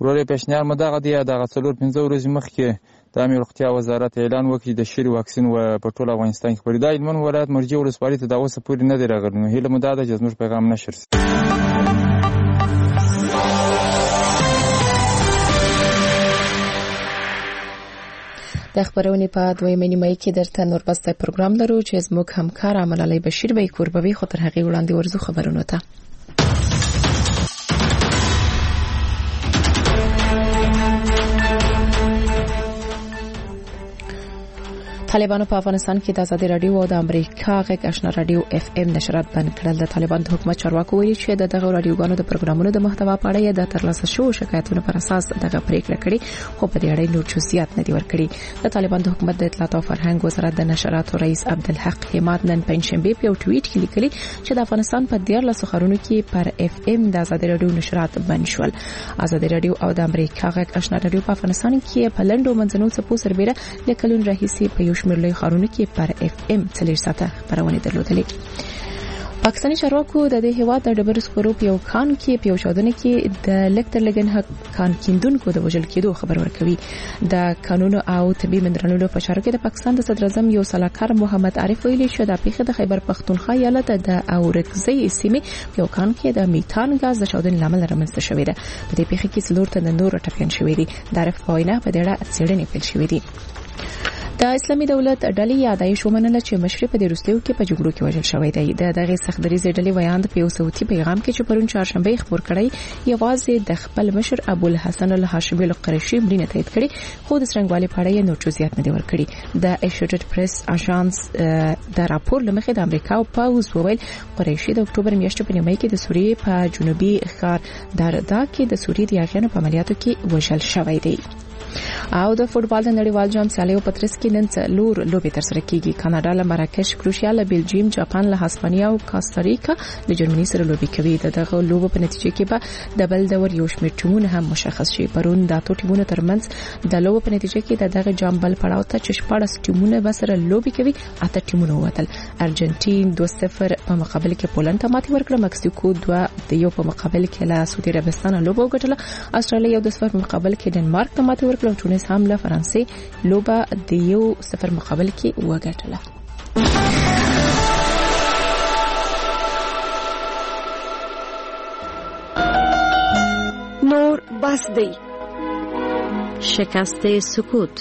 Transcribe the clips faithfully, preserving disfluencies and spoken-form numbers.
ورور پیشنهاد مو دغه دی دغه څلور پنځه ورځې مخکې د عامه روغتیا وزارت اعلان وکړي د شری واکسین و په ټول افغانستان کې پرې دا هلمند ولایت مرجع ولسوالۍ ته دا اوسه پورې نه دی راغلی. نو هیله مو دا ده چې زموږ پیغام نشر شي. د خبرونې په دویمه نیمه کې درته نور بسته پروګرام لرو چې زموږ همکار عملالي بشیر به کوربوي خو تر هغه وړاندې ورزو خبرونه ته. طالبانو په افغانستان کې د ازادي رادیو او د امریکا غږ آشنا رادیو اف ام نشرات بند کړل. د طالبان د حکومت چارواکو ویلي چې دغه رادیوګانو د پروګرامونو د محتوا په اړه د ترلاسه شوو شکایتونو پر اساس دغه پریکړه کړې، خو په دې اړه نور جزئیات نه دي ورکړي. د طالبان د حکومت د اطلاعات او فرهنګ وزارت د نشراتو رئیس عبدالحق حماد نن پنځشنبه په یو ټویټ کې لیکلي چې د افغانستان په دیارلسو ښارونو کې پر اف ام د ازادي رادیو نشرات بند شول. ازادي رادیو او د امریکا غږ آشنا رادیو په افغانستان کې په لندو منځنو څپو سربېره د کلون راهیسي په یو شمېر لوی ښارونو کې پر اف ام څلور ساعته خبرونه درلودلې. پاکستاني چارواکو د دې هیواد د ډبرو سکرو په یو کان کې په یو چاودنه کې د لکتر لګن حق کان کیندونکو د وژل کېدو خبر ورکوي. د قانون او طبي منرالونو په چارو کې د پاکستان د صدر اعظم یو سلاکار محمد عارف ویلي چې د پیښه د خیبر پختونخوا ایالت د اورکزۍ سیمې په یو کان کې د میتان غاز د چاودنې لامل رامنځته شوې ده. په دې پیښه کې څلور تنه نور ټپیان شوي دي. د عارف په وینا په دې اړه څېړنې پیل شوې دي. د اسلامي دولت ډلې یادایش ومنله چې مشرف د روسیو کې په جګړو کې وژل شوی دی. د دغه سختدریزې ډلې ویاند په یو صوتي پیغام کې چې پرون چهارشنبه خبر کړی یوازې د خپل مشر ابو الحسن الهاشمي القریشي مړینه تایید کړي، خو د څرنګوالي په اړه نور جزئیات نه دي ورکړي. د ایسوسییټډ پریس اژانس د راپور لمخې د امریکا او پاوز وویل قریشي د اکتوبر میاشتې په نیمه کې د سوریې په جنوبي ښار داردا کې د سوریې د یاغیانو په عملیاتو کې وژل شوی دی. او د فوټبال د نړیوال جام سیالیو په ترڅ کې نن څلور لوبې ترسره کیږي. کاناډا له مراکش، کروشیا له بلجیم، جاپان له هسپانیا او کاستاریکا له جرمني سره لوبې کوي. دغه لوبو په نتیجه کې به د بل دور یو شمېر ټیمونه هم مشخص شي. پرون د اتو ټیمونو ترمنځ د لوبو په نتیجه کې د دغه جام بل پړاو ته چې شپږ ټیمونه به سره لوبې کوي، اته ټیمونه ووتل. ارجنټین دوه صفر په مقابل کې پولند ته ماتې ورکړه. مکسیکو دوه د یو په مقابل کې له سعودي عربستان لوبه وګټله. استرالیا یو د صفر په مقابل کې ډنمارک ته ماتې ورکړه. تونس هم له فرانسې لوبه د یو صفر مقابل کې وګټله. نور بس دی شکست سکوت.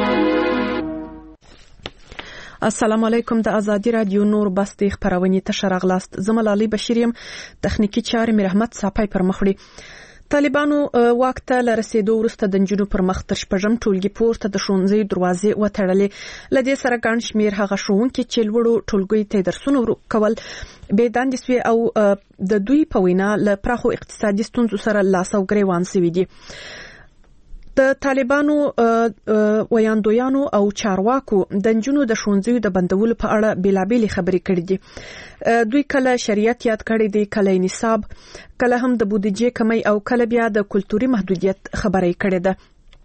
السلام علیکم. د ازادي رادیو نور بس دی خبرونه ته شرغلاست. زملالي بشیریم تخنیکی چارې مې رحمت صاحب پر مخړي. طالبانو واک ته لرسېدو وروسته د نجونو پر مخ تر شپږم ټولګي پورته د ښوونځي دروازې وتړلې. له دې سره ګڼ شمېر هغه ښوونکي چې لوړو ټولګیو ته درسونه کول بې دندې سوي او د دوی په وینا له پراخو اقتصادي ستونزو سره لاس او ګریوان سوي دي. د طالبانو ویاندویانو او چارواکو د نجونو د ښوونځیو د بندولو په اړه بیلابېلې خبرې کړې دي. دوی کله شریعت یاد کړی دی، کله نصاب، کله هم د بودیجې کمی او کله بیا د کلتوري محدودیت خبرې کړې ده.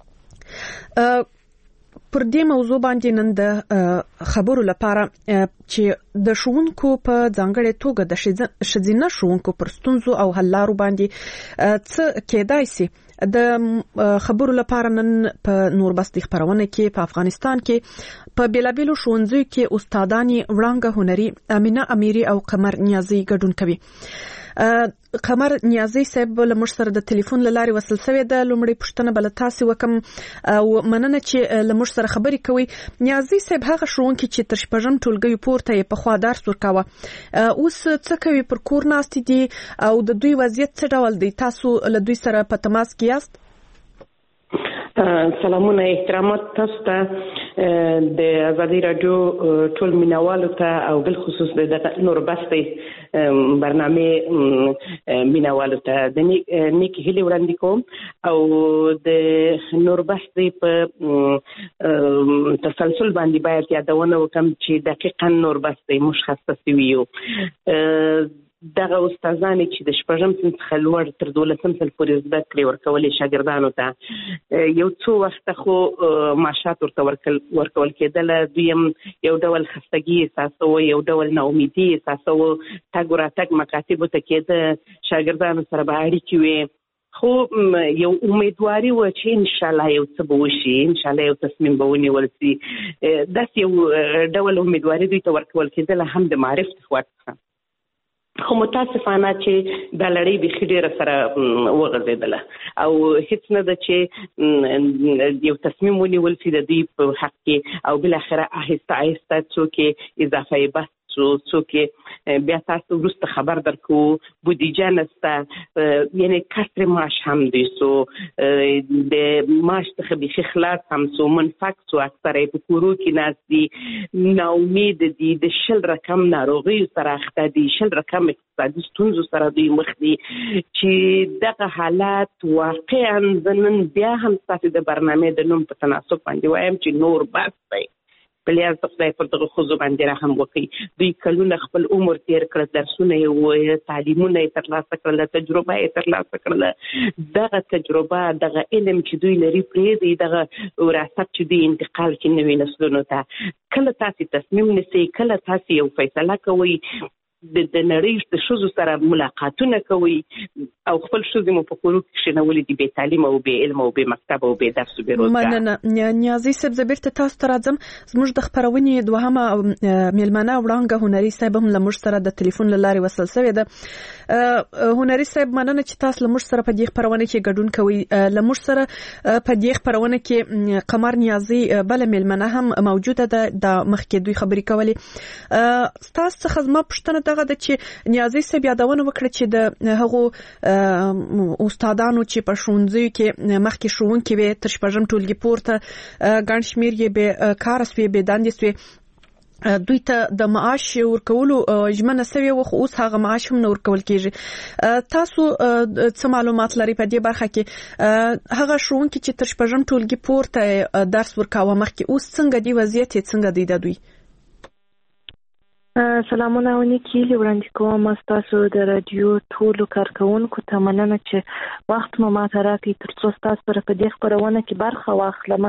پر دې موضوع باندې نن د خبرو لپاره چې د ښوونکو په ځانګړې توګه د ښځینه ښوونکو پر ستونزو او حل لارو باندې څه کېدای شي د خبرو لپاره نن په نوربستي خبرونه کې په افغانستان کې په بیلابیلو ښوونځیو کې استادانی وړانګه هنري امینه امیری او قمر نیازی ګډون کوي. قمر نیازی صاحب له موږ سره د ټلیفون له لارې وصل شوی د لومړی پوښتنه بل تاسو وکم او مننه چې له موږ سره خبرې کوي. نیازی صاحب هغه ښوونکي چې تر شپږم ټولګي پورته یې په خوا درس ورکاوه اوس څه کوي؟ پر کور ناست دي او د دوی وضعیت څه ډول دی؟ تاسو له دوی سره په تماس کې یاست؟ سلامونه احترامات تاسو ته د ازادي رادیو ټول مینوالو ته او بل خصوص د نوربستي برنامه مینوالو ته د نیک هیلې وړاندې کوم او د نوربستي په تسلسل باندې باید یادونه وکم چې دقیقاً نوربستي مشخصه ویو دغه استادانې چې د شپږم صنف څخه لوړ تر دولسم صنف پورې زده کړې ورکولې شاګردانو ته یو څو وخت خو معاشات ورته ورکول کېدله، دویم یو ډول خستګي احساسو، یو ډول ناامیدي احساسو، تګ وراتګ مکاتبو ته کېده، شاګردانو سره به اړیکې وې، خو یو امیدواري و چې ان شاء الله یو څه به وشي، ان شاء الله یو تصمیم به ونیول شي. داسې یو ډول امیدواري دوی ته ورکول کېدله هم د معرف خوا څخه. خو متاسفانه چې دا لړۍ بیخي ډېره سره وغځېدله او هیڅ نه ده چې یو تصمیم ونیول شي د دوی په حق کې، او بالاخره آهسته آهسته څوک اضافه بس څوک بیا تاسو وروسته خبر درکو بودیجه نسته، یعنی کسر معاش هم دی سو د معاش څخه بیخي خلاص هم سو منفق سو، اکثره په کورو کې ناست دي، ناامید دي، د شل رقم ناروغیو سره اخته دي، شل رقم اقتصادي ستونزو سره دوی مخ دي، چې دغه حالات واقعا نن بیا هم ستاسو د برنامې د نوم په تناسب باندې وایم چې نور بس دی بلیاز د خدای پر دغه ښځو باندې رحم وکړي. دوی کلونه خپل عمر تیر کړ، درسونه یې وویل، تعلیمونه یې ترلاسه کړل، تجربه یې ترلاسه کړله. دغه تجربه دغه علم چې دوی لري پرېږدي، دغه وراثت چې دوی انتقال کړي نوي نسلونو ته. کله تاسې تصمیم نیسئ، کله تاسې یو فیصله کوئ، د نړۍ د ښځو سره ملاقاتونه کوي او خپل ښځې مو په کورو کې کښېنولې دي بې تعلیم او بې علم او بې مکتب او بې درس او بې روزګار. مننه نیازي صاحب، زه بیرته تاسو ته راځم. زموږ د خپرونې دوهمه میلمنه وړانګه هنري صاحب هم له موږ سره د ټلیفون له لارې وصل شوې ده. هنري صاحب، مننه چې تاسو له موږ سره په دې خپرونه کې ګډون کوئ. له موږ سره په دې خپرونه کې قمر نیازي بل میلمنه هم موجوده ده، د مخکې دوی خبرې کولې. تاسو څخه زما پوښتنه دغه ده چې نیازي صاحب یادونه وکړه چې د هغو استادانو چې په ښوونځیو کې مخکې ښوونکي وي تر شپږم ټولګي پورته ګڼ شمېر یې بې کاره سوي، بې دندې سوي، دوی ته د معاش ورکولو ژمنه سوې وه، خو اوس هغه معاش هم نه ورکول کېږي. تاسو څه معلومات لرئ په دې برخه کې؟ هغه ښوونکي چې تر شپږم ټولګي پورته درس ورکاوه مخکې، اوس څنګه دی وضعیت یې څنګه دی د دوی؟ سلامونه ونیکي وړاندې کوم تاسو د رادیو ټولو کارکونکو ته مننه چې وخت مو ماته راکړئ تر څو تاسو سره په دې خپرونه کې برخه واخلم.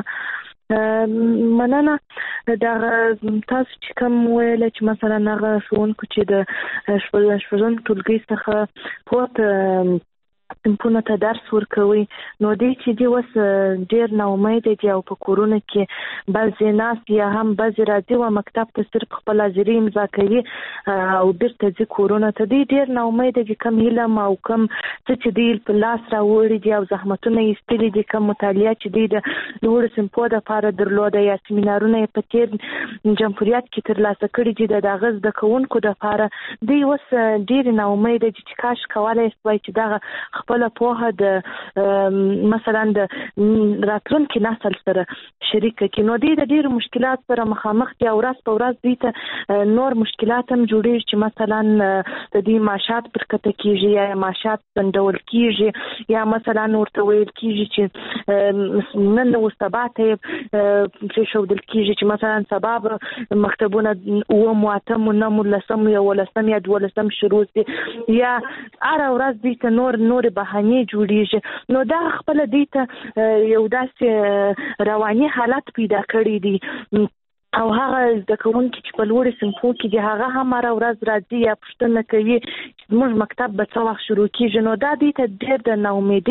مننه دا تاسو چې کوم ویل چې مثلا هغه ښوونکو چې د شپږم ټولګي څخه پورته صنفونو ته درس ورکوي، نو دی چې دی اوس ډېر ناامیده دي او په کورونو کې بعضې ناست یا هم بعضې راځي و مکتب ته صرف خپل حاضري امضا کوي او بیرته ځي کورونو ته. دوی ډېر ناامیده دي، کم علم او کم څه چې دوی په لاس راوړي دي او زحمتونه یې ایستلي دي، کم مطالعه چې دوی د لوړو صنفو دپاره درلوده یا سیمینارونه یې په تېر جمهوریت کې ترلاسه کړي دي د هغه زده کوونکو دپاره. دوی اوس ډېرې ناامیده دي چې کاش کولی شوای چې دغه خپل پوهه د مثلا د راتلونکي نسل سره شریک کړي. نو دوی د ډېرو مشکلات سره مخامخ دي او ورځ په ورځ دوی ته نور مشکلات هم جوړېږي چې مثلا د دوی معاشات پرکته کېږي یا معاشات بندول کېږي یا مثلا ورته ویل کېږي چې نن او سبا ته پرېښودل کېږي چې مثلا سبا به مکتبونه اووم اتم نهم لسم یولسم یا دولسم شروع دي یا هره ورځ دوی ته نور نور بهانې جوړیږي. نو دا خپل دوی ته یو داسې رواني حالت پیدا کړی دی او هغه زده کوونکي چې په لوړو صنفو کې دي هغه هم هره ورځ راځي یا پوښتنه کوي چې زموږ مکتب به څه وخت شروع کېږي. نو دا دوی ته ډېر د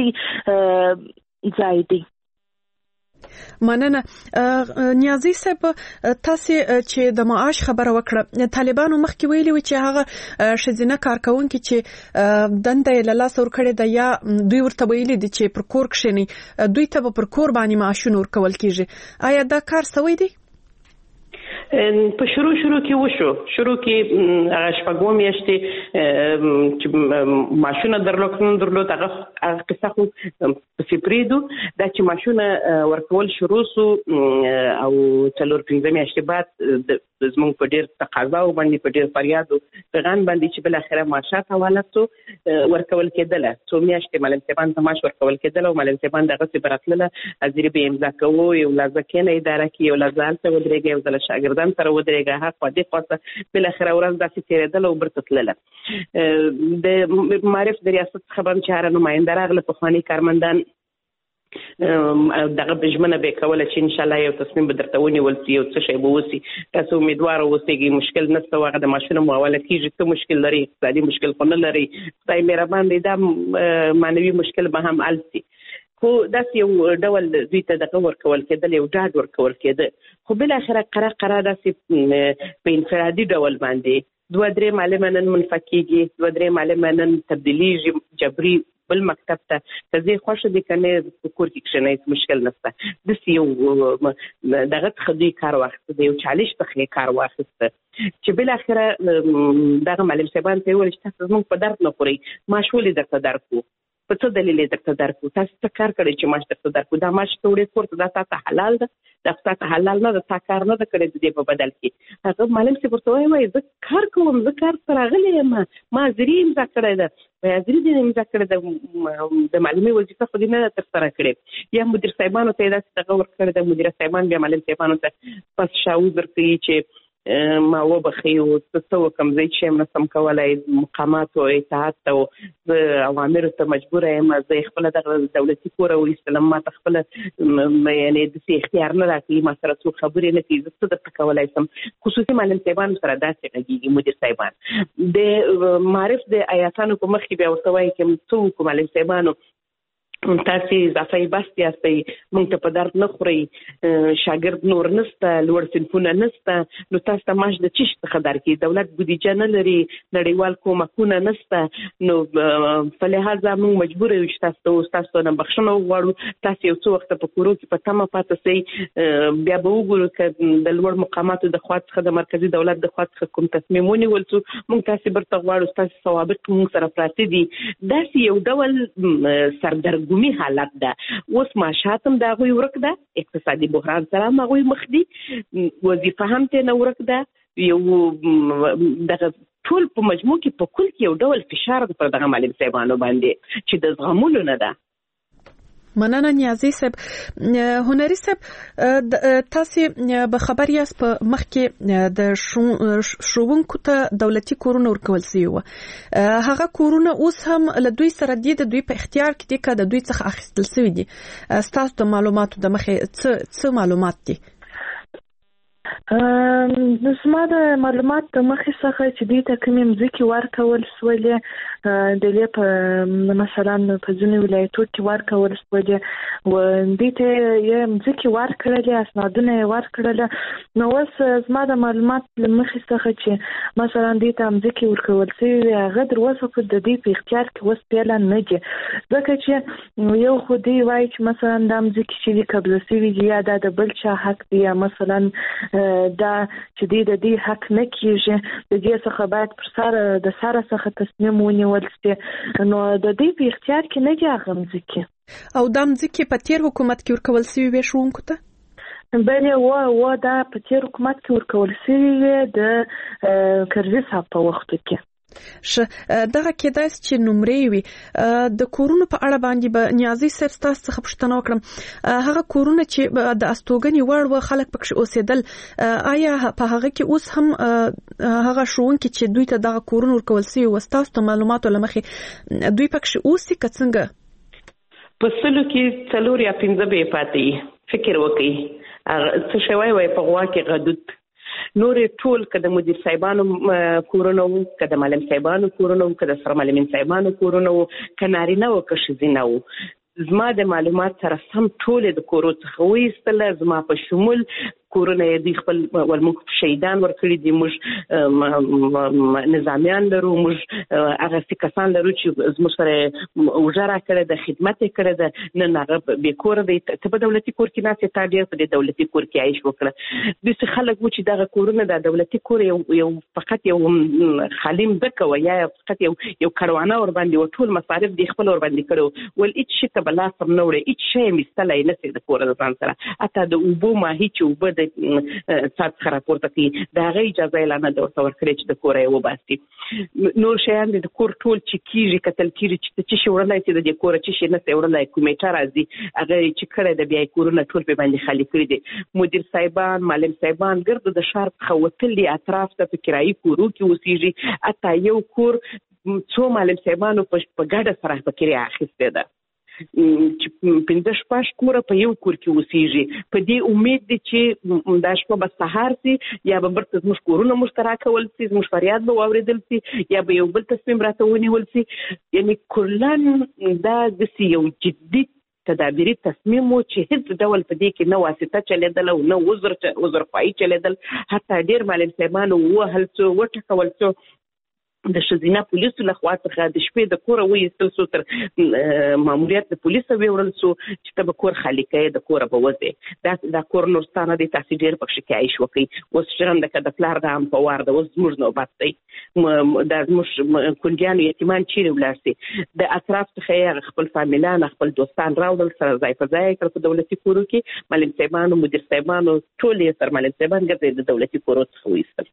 ناامیدۍ ځای دی. مننه. نیازي صاحب، تاسو چې د معاش خبره وکړه، طالبانو مخکې ویلي و چې هغه ښځینه کارکونکي چې دنده یې له لاسه ورکړې ده یا دوی ورته ویلي دي چې پر کور کښېني، دوی ته به پر کور باندې معاشونه ورکول کېږي. آیا دا کار سوی دی؟ په شروع شروع کې وشو، شروع کې هغه شپږم میاشتې چې ماشونه درلود نه درلود هغه قصه خو په پریدو دا چې ماشونه ورکول شروع سو او څلور پنځه میاشتې بعد د زموږ په ډېر تقاضا او باندې په ډېر فریاد او پیغام باندې چې بل اخره معاشات حواله سو ورکول کېدله. څو میاشتې ملم صاحبان ته معاش ورکول کېدله او ملم صاحبان دغه څه براتله حاضري به امضا کوو، یو لازم کېنه اداره کې یو لازم څه ودرېږي یو ځل شاګردان سره ودرېږه هغه خو دې خاصه بل اخره ورځ داسې تېرېدله او برته تلله. د معرف د ریاست څخه هم چې هره نماینده راغله پخواني کارمندان دغه بجمنه به کوله چې ان شاء الله یو تصمیم به درته ونیول شي یو څه شی به وسی تاسو امیدوار اوسئ مشکل نشته واغه د ماشین مواله کیږي ته مشکل لري اقتصادي مشکل خو نه لري خدای مهربان دی دا مانوي مشکل به هم حل شي خو داسې یو ډول دوی ته دغه ورکول کېدل یو ډاډ ورکول کېده خو بل اخره قرار قرار داسې په انفرادي ډول باندې دوه درې معلمه نن منفکیږي دوه درې معلمه نن تبدیلیږي جبري بل مکتب ته که زه خوښه دي که نه په کور کې کښېنئ مشکل نشته داسې یو دغه څخه دوی کار واخیسته د یو چالش څخه کار واخیسته چې بالاخره دغه معلم صاحبان ته یې وویل چې تاسو زموږ په درد نه خورئ معاش ولې درته درکړو په څه دلیل یې درته درکړو تاسو څه کار کړی چې معاش درته درکړو دا معاش ته وړې کور ته دا تا ته حلال ده دا تا ته حلال نه ده تا کار نه ده کړی د دې په بدل کې هغه معلم صاحب ورته وایي وایي زه کار کوم زه کار ته راغلی یم ما حاضري امضا کړې ده وایي حاضري دې امضا کړې ده د معلمۍ وظیفه خو دې نه ده ترسره کړې یا مدیر صاحبانو ته یې داسې دغه ورکړې ده مدیره صاحبان بیا معلم صاحبانو ته پس شاوز ورکوي چې ما وبخي او څه وکم زه چې هم نسم کولای مقامات او اطاعت او اوامر ته مجبور یم زه خپل د دولتي کور او استلام ما خپل یعنی د اختیار نه راکړي ما سره څو خبرې نه کیږي څه د کولای سم خصوصي معلم صاحبان سره داسې غږیږي مدیر صاحبان د معرف د آیاتانو په مخ کې بیا ورته وایي چې څو معلم صاحبانو تاسو اضافي بس یاستئ موږ ته په درد نه خورئ شاګرد نور نشته لوړ صنفونه نشته نو تاسو ته معاش د څه شي څخه درکړي دولت بودیجه نه لري نړیوال کومکونه نشته نو په لحاظه موږ مجبور یو چې تاسو تاسو نه بخښنه وغواړو تاسو یو څو وخت په کورو کې په تمه پاتې سئ بیا به وګورو چې د لوړ مقاماتو د خوا څخه د مرکزي دولت د خوا څخه کوم تصمیم ونیول شو موږ تاسو برته غواړو تاسو سوابق موږ سره پراته دي داسې یو ډول سردرګو می حالت ده اوس معاشاتم دا غوي ورک ده اقتصادي بحران سره ما غوي مخ دي وظیفه هم ته نه ورک ده یو دغه ټول په مجموع کې په کل کې یو ډول فشار پر دغه معلم صاحبانو باندې چې د زغمولو نه ده مننه نیازي صاحب هنري صاحب تاسو به خبر یاست په مخ کې د شوونکو ته دولتي کورونه ورکول شوی و هغه کورونه اوس هم له دوی سره دي د دوی په اختیار کې دي که د دوی څخه اخیستل شوی دي تاسو د معلوماتو د مخې څه څه معلومات دي نو زما د معلومات د مخې څخه چې دوی ته کومې مځکې ورکول شولې د لې په مثلا په ځینو ولایتو کې ورکول شولې و دوی ته یې مځکې ورکړلې اسنادونه یې ورکړل نو اوس زما د معلومات له مخې څخه چې مثلا دوی ته مځکې ورکول شوې هغه در اوسه په د دوی په اختیار کې اوس پیله نه دي ځکه چې یو خو دوی وایي چې مثلا دا مځکې چې دي قبضه شوي دي یا دا د بل چا حق دی یا مثلا دا چې دې د دې حق نه کیږي د دې څخه باید پر سره د سره څخه تصمیم ونیول شي نو د دې په اختیار کې نه دي هغه مځکې او د مځکې په تیر حکومت کې ورکول شوی وي شوونکو ته بلې و و دا په تیر حکومت کې ورکول شوی د کرزي صاحب په وخت کې ش دغه کېدای چې نمرې وي د کورونو په اړه باندې به نیازي صاحب تاسو څخه پوښتنه وکړم هغه کورونه چې د استوګنې وړ و خلک پکې اوسېدل آیا په هغه کې اوس هم هغه شوونکي چې دوی ته دغه کورونه ورکول شوي و تاسو ته معلوماتو له مخې دوی پکې اوسي که څنګه په سلو کې څلور یا پنځه به پاتې فکر وکړي څه شوی وای په غوا کې غدود نور ټول کده مدیر صاحبانو کورونه کده معلم صاحبانو کورونه کده سره معلمین صاحبانو کورونه کنارینه او کښزینه زما د معلومات سره سم ټول د کورو څخه وېستل زما په شمول کورونه د خپل ولمک شهیدان ورکړي دي موږ نظامیان لرو موږ هغه سکسان لرو چې زموږ سره وجرا کړه د خدمت کړه د نه هغه به کور دی ته په دولتي کور کې نه ته ډیر په دولتي کور کې عايش وکړه د څه خلک و چې دغه کورونه د دولتي کور یو یو فقط یو خالم دکوي یا فقط یو یو کاروانه ور باندې ټول مصارف د خپل ور باندې کړو ول هیڅ شي ته بلا سم نه وړي هیڅ شي مستلای نه سي د کور د ځان سره اته د وبو ما هیڅ وب د سات خراپورته کی دا غي اجازه اعلان د ورته ورکړي چې د کور یې وباسي نور شیان د کور ټول چې کیږي کتل کیږي چې چې شوړلای چې د کور چې شي نه سوړلای کومېټه راځي هغه چې کړه د بیا کورونه ټول په باندې خالی کړی دي مدیر صاحبان معلم صاحبان ګرد د شهر خوتلي اطراف ته فکرایي کورو کې اوسېږي اته یو کور څو معلم صاحبانو په ګډه سره فکرې اخیسته ده چې پنځه شپږ کوره په یو کور کې اوسېږي. په دې امید دي چې دا شپه به سهار سي یا به برته زموږ کورونه مشترک ول سي، زموږ فریاد به واورېدل سي یا به یو بل تصمیم راته ونیول سي. یعنی کلن دا داسې یو جدي تدابیري تصمیم و چې هیڅ ډول په دې کې نه واسطه چلیدل او نه وزر وزرخواهي چلیدل. حتی ډېر معلم صاحبانو ووهل څو وټکول څو د ښځینه پولیسو لخوا څخه د شپې د کوره وایستل سو، تر ماموریت د پولیسو ویوړل سو چې ته به کور خالي کوې، د کوره به وځې. دا دا کور نور ستا نه دی، تاسې ډېر پکښې کیایش وکړئ. اوس ژرنده که د پلار د هم په وار ده، اوس زموږ نوبت دی. دا زموږ کونډیانو یتیمان چیرې ولاړ سي؟ د اطراف څخه یې خپل فامیلان خپل دوستان راوړل، سره ځای په ځای کړل په دولتي کورو کې. معلم صاحبانو مدیر صاحبانو ټول یې سر معلم صاحبان ګرځي د دولتي کورو څخه وایستل.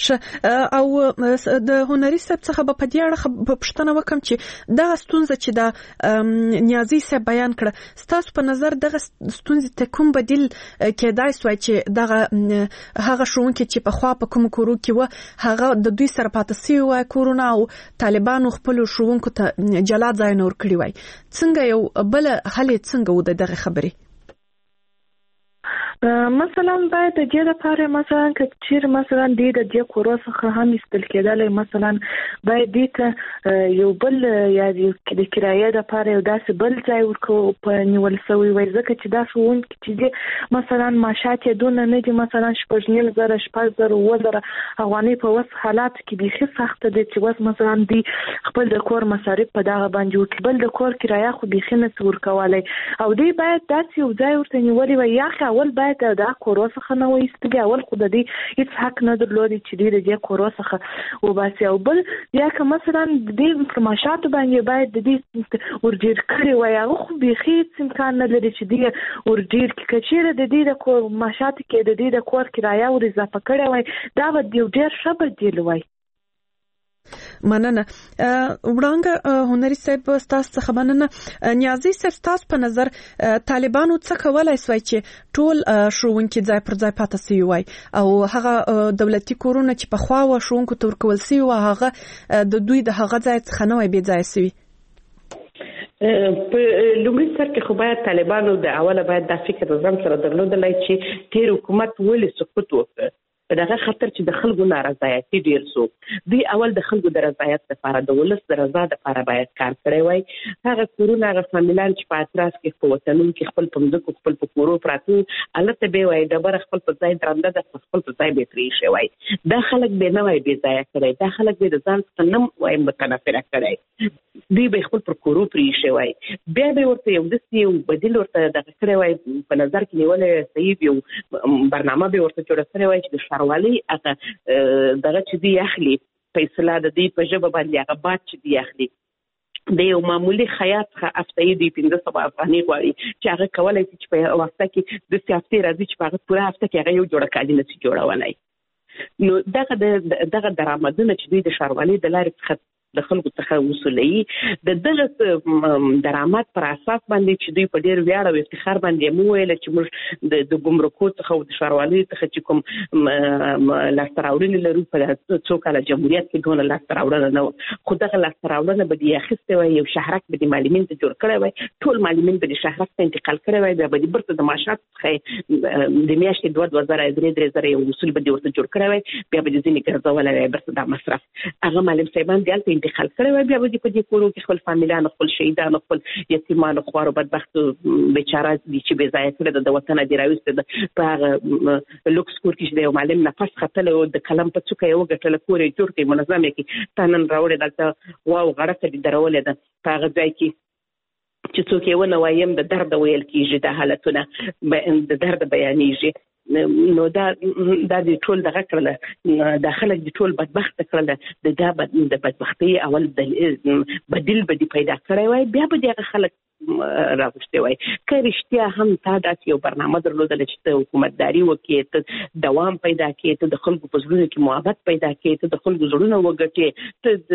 او د هنري صاحب څخه په دې اړه په پښتنه وکم چې دا ستونزه چې دا نیازي صاحب بیان کړه، ستاسو په نظر دغه ستونزې ته کوم بدیل کېدای سوای چې دغه هغه ښوونکي چې په خوا په کوم کورو کې و هغه د دوی سره پاتې سوي وای کورونه او طالبانو خپل ښوونکو ته جلا ځای نه ورکړي وای، څنګه یو بل حل څنګه و د دغه خبرې؟ مثلا باید د دې لپاره مثلا که چیر مثلا د دې کورو څخه هم استل کېدل، مثلا باید دې ته یو بل یا د کرایه لپاره یو داسې بل ځای ورکو په نیول سوی وای، ځکه چې دا ښوونکي چې دې مثلا معاشات یې دونه نه دي، مثلا شپږ نیم زره شپږ زره اووه زره افغانۍ په اوس حالاتو کې بیخي سخته دی چې اوس مثلا دوی خپل د کور مصارف په دغه باندې وکړي، بل د کور کرایه خو بیخي نه څه ورکولی، او دوی باید داسې یو ځای ورته نیولی وای. یا خو اول باید دا کورو څخه نه وایستلي، اول خو د دې هیڅ حق نه درلودي چې دوی د دې کورو څخه وباسي، او بل یا که مثلا د دې په معاشاتو باندې باید د دې ورډیر کړي وای، هغه خو بیخي هیڅ امکان نه لري چې دوی ورډیر کړي. که چیرې د دې د کور معاشاتو کې د دې د کور کرایه ور اضافه کړې وای، دا به یو ډېر ښه بدیل وای. مننه. وړانګه هنري صاحب تاسو څخه مننه. نیازي صاحب تاسو په نظر طالبانو څه کولای سوای چې ټول ښوونکي ځای پر ځای پاتې سوي وای او هغه دولتي کورونه چې په خوا و ښوونکو ته ورکول سوي و هغه د دوی د هغه ځای څخه نه وای بې ځایه سوي؟ په لومړي سر کې خو باید طالبانو د اوله باید دا فکر ځان سره درلودلی چې تیر حکومت ولې سقوط وکړ، په دغه خاطر چې د خلکو نارضایتي ډیر سو. دوی اول د خلکو د رضایت لپاره د ولس د رضا لپاره باید کار کړی وای. هغه کورونه هغه فامیلان چې په اطراف کې په وطنونو کې خپل په مځکو خپل په کورو پراته الته به وای ډبره خپل په ځای درنده د خپل په ځای به ترې شي وای. دا خلک به نه وای بې ځای کړی، دا خلک به د ځان څخه نه وای متنفره کړی، دوی به خپل پر کورو پرې شي وای. بیا به ورته یو داسې یو بدیل ورته دغه کړی وای، په نظر کې نیولې صحیح یو برنامه به ورته جوړه کړې وای چې د ښاروالۍ هغه دغه چې دی اخلي فیصله د دې په ژبه باندې هغه باد چې دی اخلي د یو معمولی خیاط څخه هفتې دی پنځه سوه افغانۍ غواړي چې هغه کولی شي چې په واسطه کې داسې هفتې راځي چې په هغه پوره هفته کې هغه یو جوړه کالي نه شي جوړولی. نو دغه دغه درآمدونه چې دوی د ښاروالۍ د لارې څخه د خلکو څخه وصولوي، د دغه درآمد پر اساس باندې چې دوی په ډېر ویاړ او افتخار باندې مو ویل چې موږ د ګمرکو څخه او د ښاروالۍ څخه چې کوم لاسته راوړنې لرو په څو کاله جمهوریت کې دونه لاسته راوړنه نه وه، خو دغه لاسته راوړنه به دې اخیستې وای، یو شهرک به دې معلمین ته جوړ کړی وای، ټول معلمین به دې شهرک ته انتقال کړی وای، بیا به دې برته د معاشات څخه د میاشتې دوه دوه زره درې درې زره یو اصول به دې ورته جوړ کړی وای، بیا به دې ځینې ګرځولی وای برته دا مصرف هغه معلم صاحبان دې هلته انتقال کړی وای، بیا به دې په دې کورو کې خپل فامیلان خپل شهیدان خپل یتیمان خوارو بدبختو بیچاره دي چې بې ځایه کړی ده د وطنه دې راویستې ده په هغه لوکس کور کې چې د یو معلم نفس ختلی و د قلم په څوکه یې وګټله کور یې جوړ کړي منظم یې کړي تا نن راوړې دلته واو غړکه دې درولې ده په هغه ځای کې چې څوک یې ونه وایم د درده ویل کېږي دا حالتونه د درده بیانېږي. نو دا دا د ټول دغه کړله دا خلک د ټول بدبخته کړله د دا د بدبختۍ اول بدیل به دې پیدا کړی وای، بیا به دې هغه خلک راوښتي وای. که رښتیا هم تا داسې یو برنامه درلودله چې ته حکومتداري وکړې، ته دوام پیدا کړې، ته د خلکو په زړونو کې محبت پیدا کړې، ته د خلکو زړونه وګټې،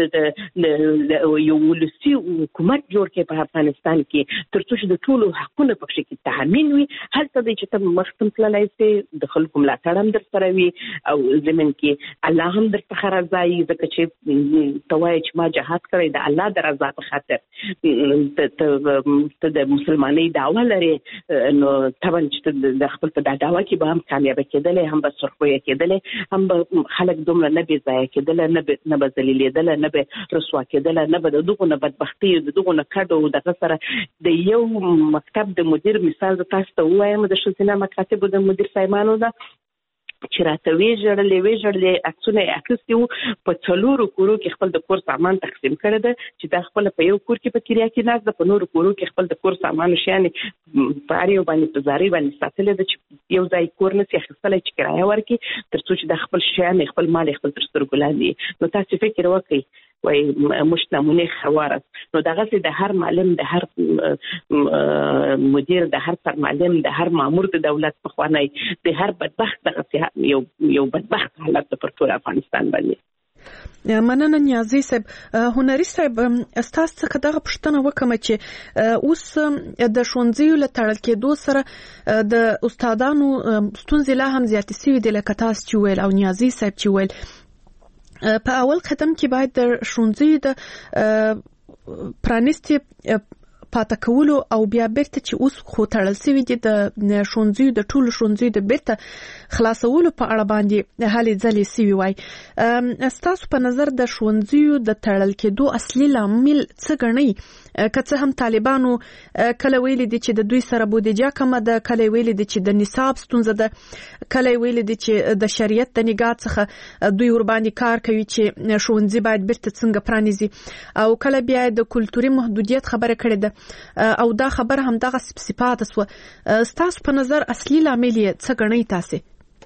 ته یو ولسي حکومت جوړ کړې په افغانستان کې تر څو چې د ټولو حقونه پکښې کې تامین وي، هلته دی چې ته مخ ته تللی سې، د خلکو ملاتړ هم در سره وي او زمین کې الله هم در څخه رضا وي، ځکه چې ته وایې چې ما جهاد کړی د الله د رضا په خاطر، ته د مسلمانۍ دعوه لري نو طبعا چې د خپل په دعوه کې به هم کامیاب کېدلې هم به سرخویه کېدلې هم به خلک دومره نه بې ځایه کېدل نه به ذلیلېدل نه به رسوا کېدل نه به د دغو نه بدبختي د دغو نه کډو دغه سره د یو مکتب د مدیر مثال د تاسو ته ووایم د ښځینه مکاتبو د مدیر صاحبانو ده چې راته ویې ژړلې ویې ژړلې عکسونه یې اخیستي وو په څلورو کورو کې خپل د کور سامان تقسیم کړی ده چې دا خپله په یو کور کې په کریا کې ناست ده په نورو کورو کې خپل د کور سامان شیانې په هر یو باندې په زارۍ باندې ساتلې ده چې یو ځای کور نه شي اخیستلی چې کرایه ورکړي تر څو چې دا خپل شیان خپل مال خپل تر سترګو لاندې نو تاسو فکر وکړئ وای مش نمونه خوارس نو دغه د هر معلم د هر مدیر د هر پر معلم د هر مامور د دولت په خوانی د هر بدبخت دغه یو یو بدبخت حالت پر ټول افغانستان باندې مننه نیازي صاحب هنري صاحب استاد څخه دغه پښتنه وکم چې اوس د شونځیو له تړل کېدو سره د استادانو ستونزې لا هم زیاتې شوې دي لکه تاسو چې ویل او نیازي صاحب چې ویل په اول قدم کې باید د شونځیو د پرانیستي پاتې کولو او بیا بیرته چې اوس خو تړل شوی دي د شونځیو د ټولو شونځیو د بیرته خلاصولو په اړه باندې هلې ځلې شوي وای ستاسو په نظر د شونځیو د تړل کېدو اصلي لامل څه ګڼئ که څه هم طالبانو کله ویلي دي چې د دوی سره بودیجه کمه ده کله ویلي دي چې د نصاب ستونزه ده کله ویلي دي چې د شریعت د نګاه څخه دوی ورباندې کار کوي چې ښوونځي باید بیرته څنګه پرانیزي او کله بیا د کلتوري محدودیت خبره کړې ده او دا خبر هم دغه صفات سو ستاسو په نظر اصلي لامل یې څه ګڼئ تاسو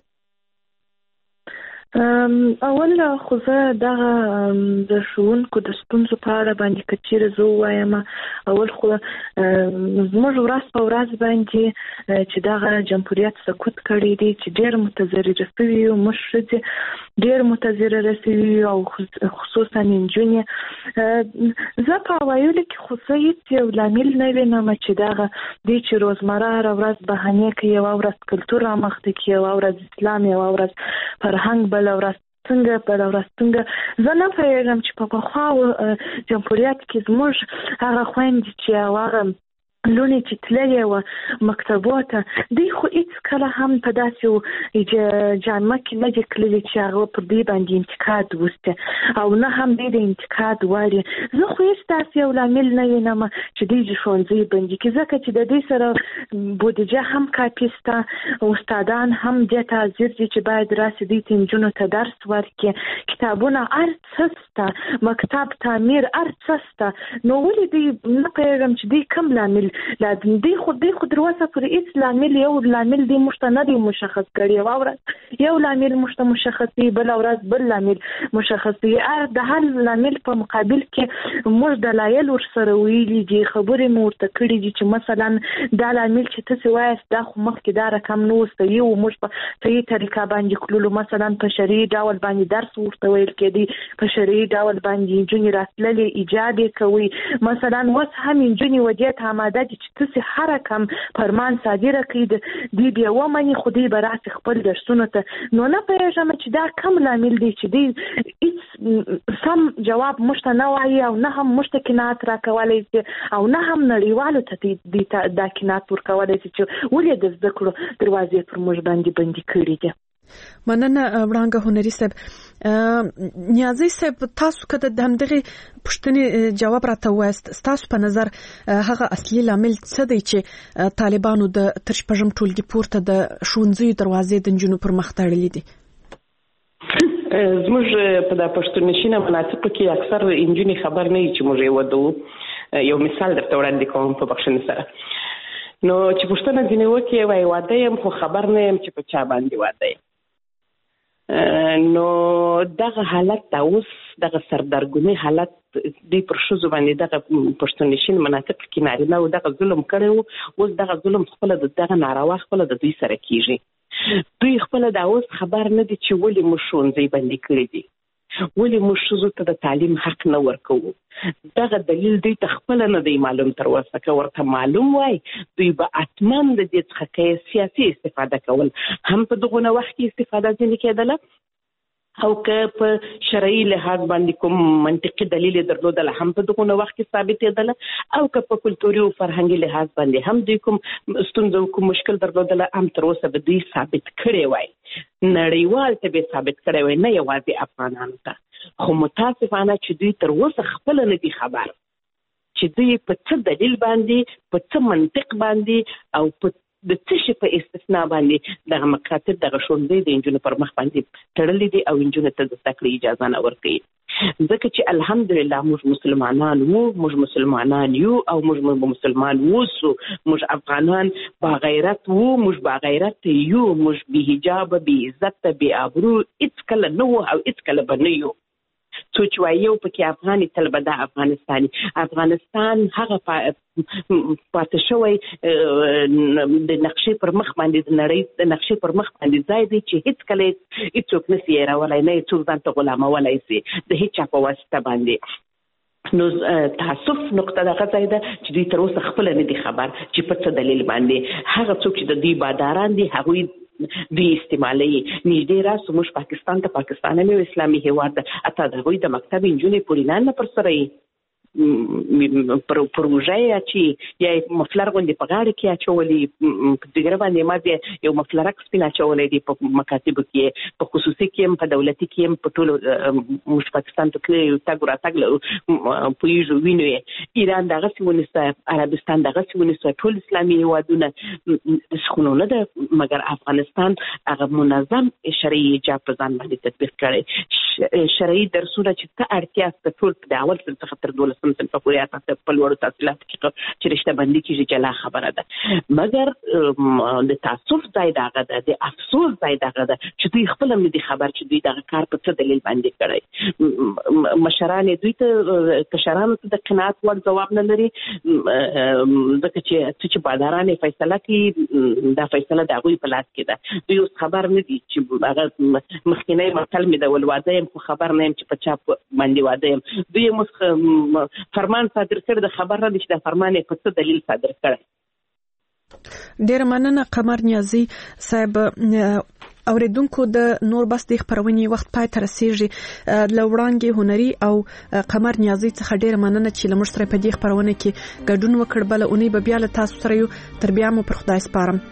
اول خو زه دغه د ښوونکو د ستونزو په اړه باندې که چیرې زه ووایم اول خو زموږ ورځ په ورځ باندې چې دغه جمهوریت سقوط کړی دی چې ډېر متضرره شوي یو موږ ښځې ډېر متضرره شوي او خصوصا نجونې زه په اوایلو کې خو زه هېڅ یو لامل نه وینم چې دغه دی چې روزمره هره ورځ بهانې کوي یوه ورځ کلتور رامخته کوي یوه ورځ اسلام یوه ورځ فرهنګ بله ورځ څنګه بله ورځ څنګه زه نه پوهېږم چې په پخوا جمهوریت کې زموږ هغه خویندې چې او هغه لونې چې تللې وه مکتبو ته دوی خو هېڅ کله هم په داسې جامه کې نه دي تللي چې هغه پر دوی باندې انتقاد وسي او نه هم دوی د انتقاد وړ زه خو هېڅ داسې یو لامل نه وینم چې دوی د ښوونځي بندي کړي ځکه چې د دوی سره بودیجه هم کافي شته استادان هم دې ته حاضر دي چې باید راسي دوی ته نجونو ته درس ورکړي کتابونه هر څه شته مکتب تعمیر هر څه شته نو ولې دوی نه پوهېږم چې دوی کوم لامل لازم دی خو دی خو دروازه پر هیڅ لامل یو لامل دی مشته نه دی مشخص کړی یو ورځ یو لامل مشته مشخص دی بل ورځ بل لامل مشخص دی د هر لامل په مقابل کې موږ دلایل ورسره ویلي دي خبرې مو ورته کړي دي چې مثلا دا لامل چې تاسو وایاست دا خو مخکې دا رقم نه و صحیح و موږ په صحیح طریقه باندې کړلو مثلا په شرعي ډول باندې درس ورته ویل کېدی په شرعي ډول باندې نجونې راتللې ایجاد یې کوي مثلا اوس هم نجونې ودې ته آماده دي چې تاسو هر کم فرمان صادره کړئ دی بیا ومني خو دی به راسي خپل درسونه ته نو نه پوهېږم چې دا کوم لامل دی چې دی هېڅ سم جواب موږ ته نه وایي او نه هم موږ ته قناعت راکولی شي او نه هم نړیوالو ته دوی ته دا قناعت ورکولی شي چې ولې د زده کړو دروازې پر موږ باندې بندي کړي دي مننه وړانګه هنري صاحب نیازي صاحب تاسو کده د همدغه پښتنې جواب راته وایست تاسو په نظر هغه اصلي لامل څه دی چې طالبانو د تر شپږم ټولګي پورته د ښوونځیو دروازې د نجونو پر مخ تړلې دي زموږ په د پښتونشینه مناطقو کې اکثر نجونې خبر نه وي چې موږ یې واده یو مثال درته وړاندې کوم په بخښنې سره نو چې پوښتنه ځینې وکړي وایي واده یم خو خبر نه یم چې په چا باندې واده یم نو دغه حالت دا اوس دغه سردرګونی حالت دوی پر ښځو باندې دغه پښتونشین مناطق کې نارینه و دغه ظلم کړی و اوس دغه ظلم خپله د دغه ناروا خپله د دوی سره کېږي دوی خپله دا اوس خبر نه دي چې ولې موږ ښوونځی بندي کړي دي ولې موږ ښځو ته د تعلیم حق نه ورکوو دغه دلیل دوی ته خپله نه دی معلوم تر اوسه که ورته معلوم وای دوی به حتما د دې څخه که سیاسي استفاده کول هم په دغونه وخت کې استفاده ځینې کېدله او که په شرعي لحاظ باندې کوم منطقي دلیل درلودل هم په دغه وخت کې ثابتېدل او که په کلتوري او فرهنګي لحاظ باندې هم دوی کوم ستونزه کوم مشکل درلودل هم تر اوسه به دوی ثابت کړي وای نړیوال ته به ثابت کړي وای نه یوازې افغانانو ته خو متاسفانه چې دوی تر اوسه خپل نه دي خبر چې دوی په څه دلیل باندې په څه منطق باندې او په د څه شي په استثناء باندې دغه مکاتب دغه ښوونځي د انجونو پر مخ باندې تړلي دي او انجونو ته د زده کړې اجازه نه ورکوي ځکه چې الحمدلله موږ مسلمانان وو موږ مسلمانان یو او موږ مسلمان ووسو موږ افغانان با غیرت وو موږ با غیرت یو موږ بې حجابه بې عزته بې آبرو هېڅ کله نه وو او هېڅ کله به نه یو څوک وایي یو پکې افغاني تل به دا افغانستاني افغانستان هغه پاتې شوی د نقشې پر مخ باندې د نړۍ د نقشې پر مخ باندې ځای دی چې هېڅ کله هېڅوک نسي هېرولی نه یې څوک ځان ته غلامولی سي د هېچا په واسطه باندې نو تعصب نقطه دغه ځای ده چې دوی تر اوسه خپله نه دي خبر چې په څه دلیل باندې هغه څوک چې د دوی باداران دي هغوی دوی استعمالي نږدې راسو موږ پاکستان ته پاکستان هم یو اسلامي هېواد ده حتی د هغوی د مکتب نجونې پورینان نه پر سره پروژه یې چې یا مفلر غوندې په غاړه کې اچولي په ځګره باندې ما یو مفلرک سپین اچولی دی په مکاتبو کې په خصوصي کې هم په دولتي کې هم په ټولو موږ پاکستان ته تللی تګ راتګ پوهېږو وینو یې ایران دغسې ونیسه عربستان دغسې ونیسه ټول اسلامي هېوادونه خو نو نه ده مګر افغانستان هغه منظم شرعي حجاب په ځان باندې تطبیق کړی شرعي درسونه چې څه اړتیا شته ټول د اول صنف څخه تر دولس سم صنف پورې تاسو په لوړو تحصیلاتو کې چې رشته بندي کېږي جلا خبره ده مګر د تعصب ځای دغه ده د افسوس ځای دغه ده چې دوی خپل هم نه دي خبر چې دوی دغه کار په څه دلیل باندې کړی مشران دوی ته کشرانو ته د قناعت وړ ځواب نه لري ځکه چې څه چې باداران فیصله کوي دا فیصله د هغوی په لاس کې ده دوی اوس خبر نه دي چې هغه مخکینی متل مې د ول واده یم خو خبر نه یم چې په چا باندې واده یم دوی هم فرمان صادر کړ د خبر را دي چې د فرمان په څه دلیل صادر کړی ډېر مننه قمر نیازي صاحب اوریدونکو د نور بس د خبرونې وخت پای ته رسیږي لوړانګي هنري او قمر نیازي څخه ډېر مننه چې لمر سره په دې خبرونه کې ګډون وکړ بل اونۍ به بیا له تاسو سره یو تر بیا مو پر خدای سپارم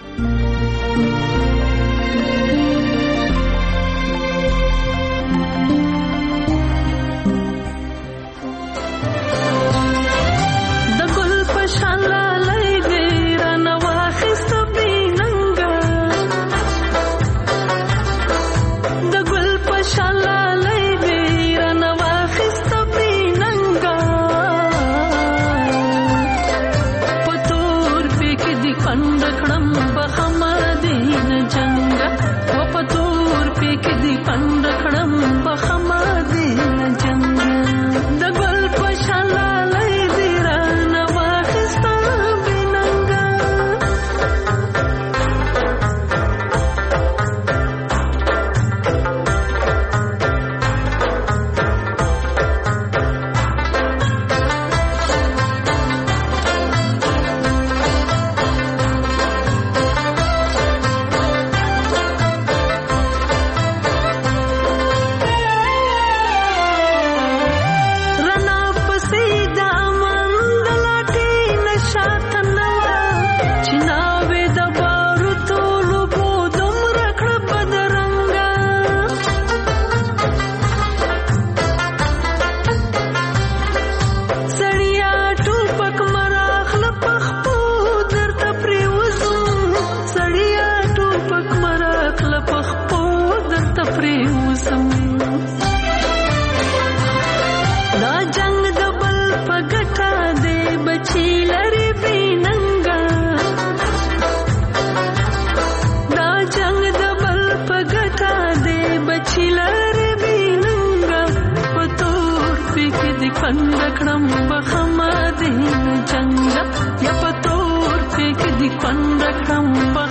پندکړم بخما دین جنگ یا پتور پک دی پندکړم